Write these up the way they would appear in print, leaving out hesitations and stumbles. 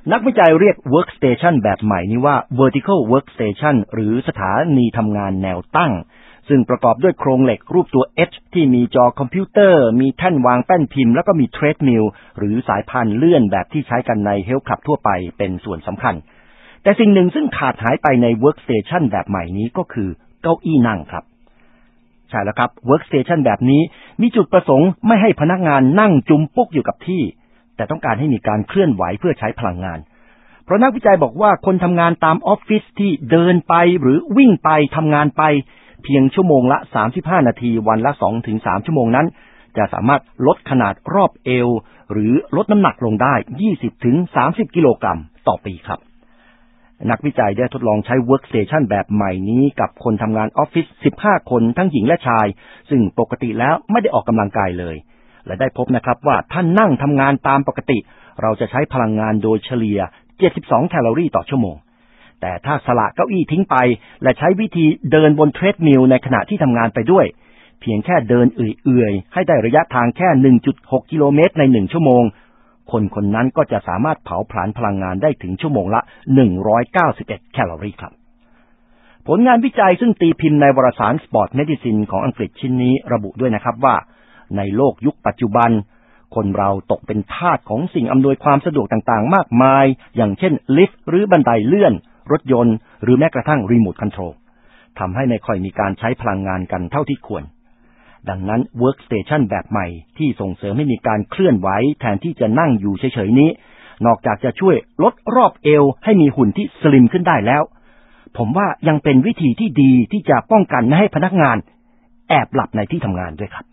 นักวิจัยเรียก workstation แบบใหม่นี้ว่า vertical workstation หรือสถานีทำงานแนวตั้งซึ่งประกอบด้วยโครงเหล็กรูปตัว H ที่มีจอคอมพิวเตอร์มีแท่นวางแป้นพิมพ์แล้วก็มีเทรดมิลหรือสายพานเลื่อนแบบที่ใช้กันในเฮลท์คลับทั่วไปเป็นส่วนสำคัญแต่สิ่งหนึ่งซึ่งขาดหายไปใน workstation แบบใหม่นี้ก็คือเก้าอี้นั่งครับใช่แล้วครับ workstation แบบนี้มีจุดประสงค์ไม่ให้พนักงานนั่งจุมปุ๊กอยู่กับที่แต่ต้องการให้มีการเคลื่อนไหวเพื่อใช้พลังงานเพราะนักวิจัยบอกว่าคนทำงานตามออฟฟิศที่เดินไปหรือวิ่งไปทำงานไปเพียงชั่วโมงละ35นาทีวันละ 2-3 ชั่วโมงนั้นจะสามารถลดขนาดรอบเอวหรือลดน้ำหนักลงได้ 20-30 กิโลกรัมต่อปีครับนักวิจัยได้ทดลองใช้ workstation แบบใหม่นี้กับคนทำงานออฟฟิศ15คนทั้งหญิงและชายซึ่งปกติแล้วไม่ได้ออกกำลังกายเลยและได้พบนะครับว่าถ้านั่งทำงานตามปกติเราจะใช้พลังงานโดยเฉลี่ย72แคลอรี่ต่อชั่วโมงแต่ถ้าสละเก้าอี้ทิ้งไปและใช้วิธีเดินบนเทรดมิลในขณะที่ทำงานไปด้วยเพียงแค่เดินเอื่อยๆให้ได้ระยะทางแค่ 1.6 กิโลเมตรใน1ชั่วโมงคนนั้นก็จะสามารถเผาผลาญพลังงานได้ถึงชั่วโมงละ191แคลอรี่ครับผลงานวิจัยซึ่งตีพิมพ์ในวารสาร Sport Medicine ของอังกฤษชิ้นนี้ระบุด้วยนะครับว่าในโลกยุคปัจจุบันคนเราตกเป็นทาสของสิ่งอำนวยความสะดวกต่างๆมากมายอย่างเช่นลิฟต์หรือบันไดเลื่อนรถยนต์หรือแม้กระทั่งรีโมทคอนโทรลทำให้ไม่ค่อยมีการใช้พลังงานกันเท่าที่ควรดังนั้น workstation แบบใหม่ที่ส่งเสริมให้มีการเคลื่อนไหวแทนที่จะนั่งอยู่เฉยๆนี้นอกจากจะช่วยลดรอบเอวให้มีหุ่นที่สลิมขึ้นได้แล้วผมว่ายังเป็นวิธีที่ดีที่จะป้องกันไม่ให้พนักงานแอบหลับในที่ทำงานด้วยครับ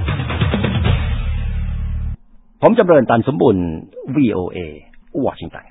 ผมจำเริญ ตันสมบุญ VOA วอชิงตัน